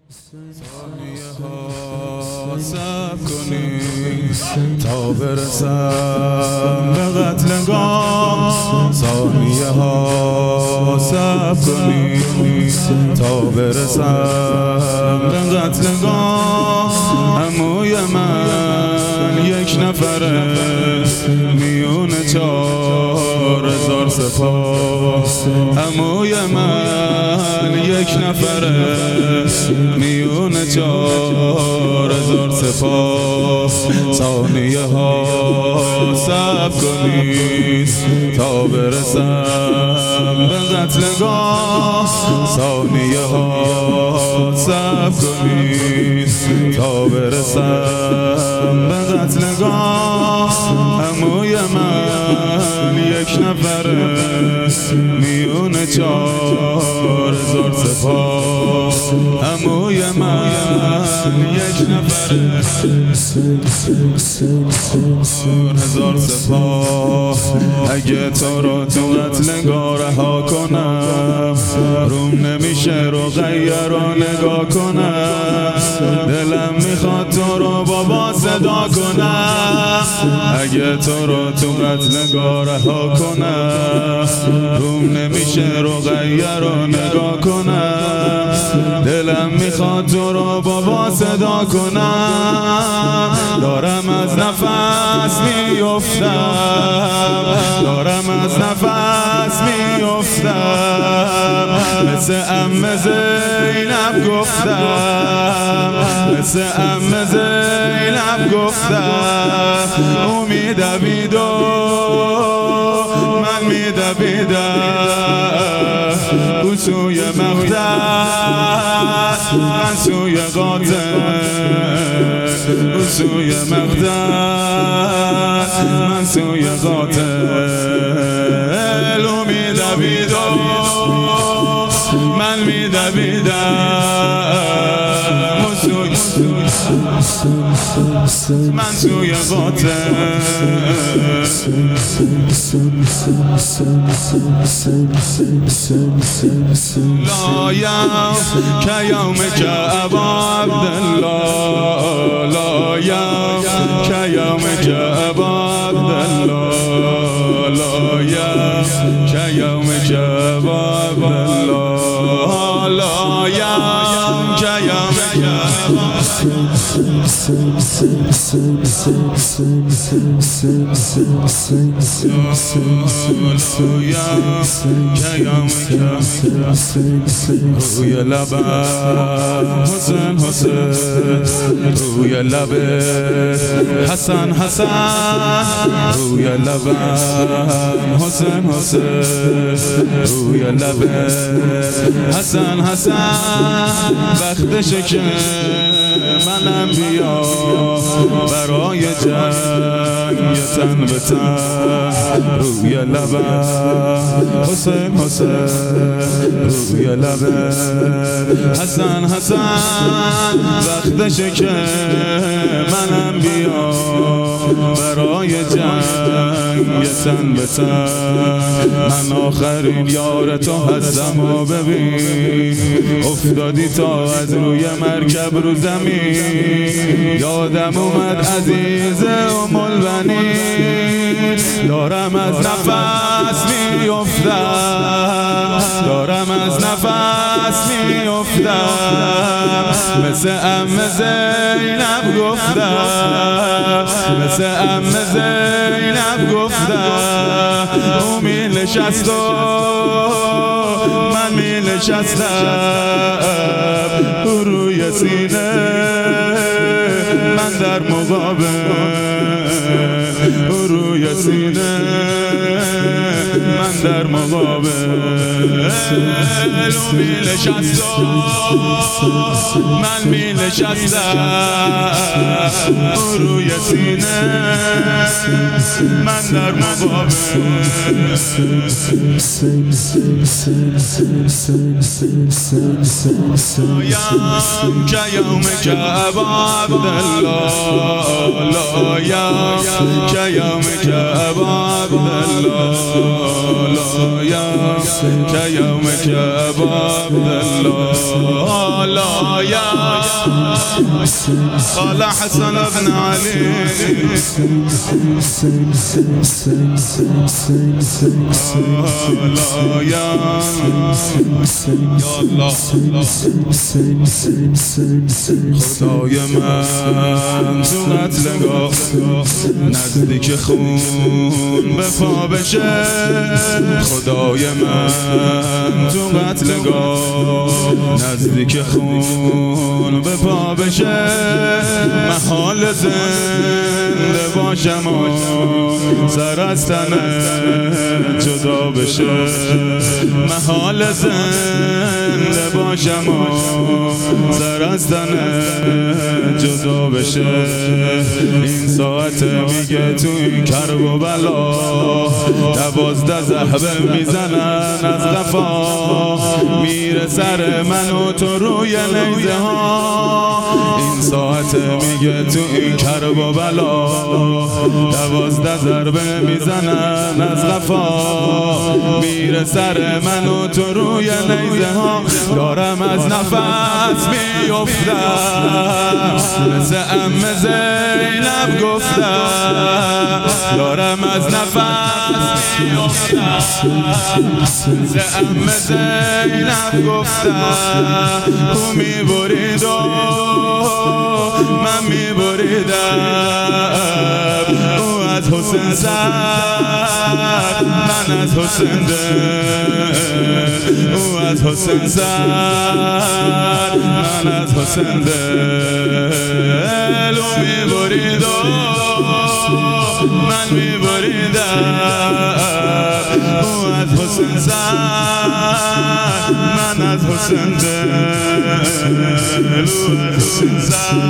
ثانیه ها صبر کنی تا برسم به قتلگاه. ثانیه ها صبر کنی تا برسم به قتلگاه. عموی من یک نفره میون 4000 سپاه. عموی من یک نفره میون 4000 سپاه. ثانیه ها صبر کنید تا برسم به قتلگاه. ثانیه ها صبر کنید تا برسم به قتلگاه. عموی من یک نفره میون 4000 سپاه. عموی من یک نفره 4000 سپاه. اگه تو رو تو قتلگاه رها کنم، روم نمیشه رو غیر و نگاه کنم. دلم میخواد تو رو بابا صدا کنم. اگه تو رو تو قتلگاه رها کنم، روم نمیشه رو غیر و نگاه کنم. دلم میخواد تو رو بابا صدا کنم. دارم از نفس میافتم، دارم از نفس میافتم. مثل عمه زینب گفتم، مثل عمه زینب گفتم. او میدوید و من میدویدم. او سوی مقتل من سوی قاتل. او سوی مقتل من سوی قاتل. او میدوید و من میدویدم. من سوی قاتل. لا یوم که یومک ابا عبدالله، لا یوم که یومک ابا عبدالله، لا یوم که یومک ابا عبدالله، لا یوم که یومک ابا روی لبم حسین حسین، روی لب حسن حسن، روی لبم حسین حسین، روی لب حسن حسن. وقتشه که منم بیا برای جنگ تن به تن. روی لبم حسین حسین، روی لب حسن حسن. وقتشه که منم بیا برای جنگ تن به تن. من آخرین یار تو هستم و ببین، افتادی تا از روی مرکب رو زمین. یادم اومد عزیزه ام البنین. دارم از نفس میافتم، دارم از نفس میافتم. مثل عمه زینب گفتم، مثل عمه زینب گفتم. او می نشست و من می نشستم. او روی سینه من در مقابل. او روی سینه من در مقابل. او می نشست و من می نشستم. او روی سینه من در مقابل. یوم که یومک ابا عبدالله، لا یوم که یومک ابا عبدالله، لا یوم که يومك أبا عبد الله لا يا قال حسن بن علي لا يا الله خدای من تو قتلگاه نزدیک خون به پا بشه خدای من تو قتلگاه نزدیک خون به پا بشه محال زنده باشم و سر از تنه جدا بشه محال زنده باشم و سر از تنه جدا بشه این ساعت میگه تو این کرب و بلا 12 ضربه میزنن از قفا میره سر من و تو روی نیزه ها این ساعت میگه تو این کرب و بلا 12 ضربه میزنن از قفا میره سر من و تو روی نیزه ها دارم از نفس میافتم مثل عمه زینب گفتم دارم از نفس میافتم مثل عمه زینب گفتم او میبرید و من میبریدم او از حسین زد من از حسین دل او از حسین زد من از حسین دل او میبرید و من میبریدم او از حسین زد من از حسین دل او از حسین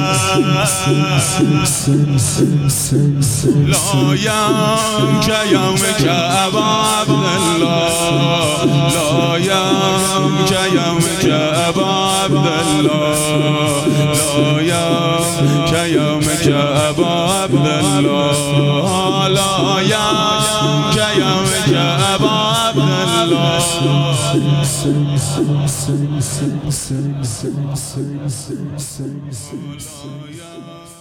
زد لا ينك يومك أبا عبد الله لا ينك يومك أبا عبد الله لا ينك يومك أبا عبد الله لا ينك يومك أبا عبد الله